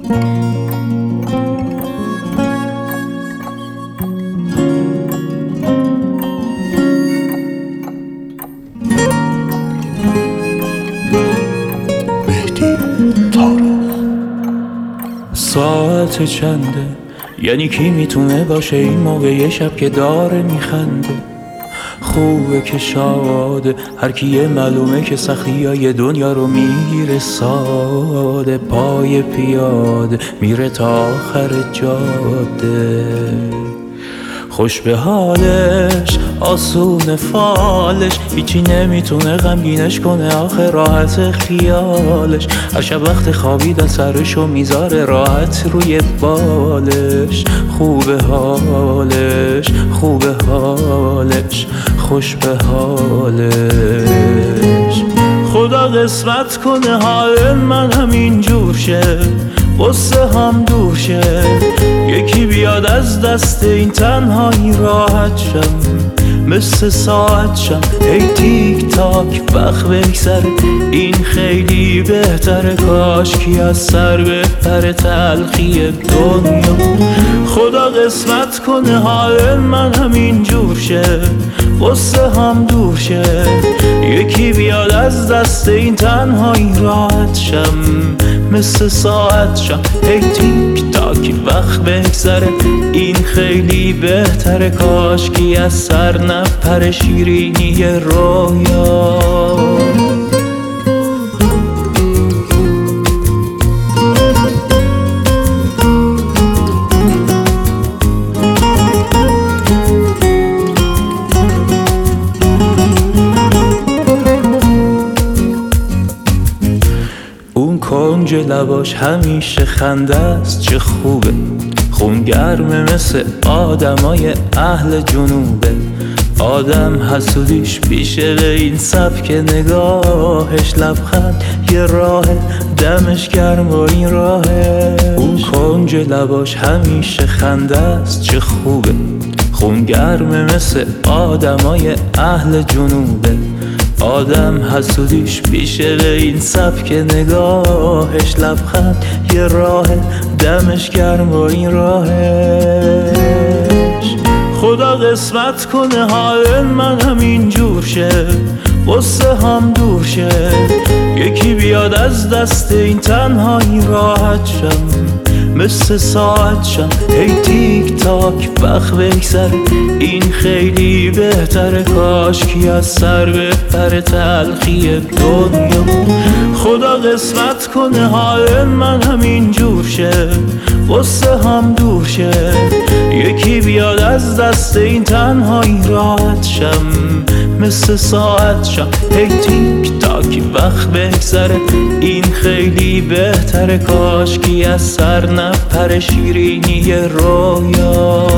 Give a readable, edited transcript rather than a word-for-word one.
ساعت چنده؟ یعنی کی میتونه باشه این موقع یه شب که داره میخنده؟ خوبه که شاده، هر کیه معلومه که سختیای دنیا رو میگیره ساده. پای پیاده میره تا آخر جاده، خوش به حالش، آسون فالش، هیچی نمیتونه غمگینش کنه آخه راحت خیالش. هر شب وقت خوابیدن سرشو میذاره راحت روی بالش. خوبه حالش، خوبه حالش، خوش به حالش. خدا قسمت کنه حال من همین جور شه، غصه هم دور شه، یکی بیاد از دست این تنهایی راحت شم، مثل ساعت شم ای تیک تاک وقت بگذره. این خیلی بهتره، کاش کی از سر بپره تلخی دنیا. خدا قسمت کنه حال من همین جور شه، غصه هم دور شه، یکی بیاد از دست این تنهایی راحت شم، مثل ساعت شم ای تیک تاک وقت بگذره. این خیلی بهتره، کاش کی از سر نپره شیرینی رویا. کنج لباش همیشه خنده است، چه خوبه، خون گرمه مثل آدمای اهل جنوبه. آدم حسودیش بیشه به این سبک نگاهش، لبخند یه راه دمش گرم و این راهش. اون کنج لباش همیشه خنده است، چه خوبه، خون گرمه مثل آدمای اهل جنوبه. آدم حسودیش بیشه به این سبک نگاهش، لبخند یه راه دمش گرم و این راهش. خدا قسمت کنه حال من همین جور شه، غصه هم دور شه، یکی بیاد از دست این تنهایی راحت شم، مثل ساعت شم ای تیک تاک وقت بگذره. این خیلی بهتره، کاش کی از سر بپره تلخی دنیا. خدا قسمت کنه حال من همین جور شه، غصه هم دور شه، یکی بیاد از دست این تنهایی راحت شم، مثل ساعت شم ای تیک تاک وقت بگذره. این خیلی بهتره، کاش کی از سر نپره شیرینی رویا.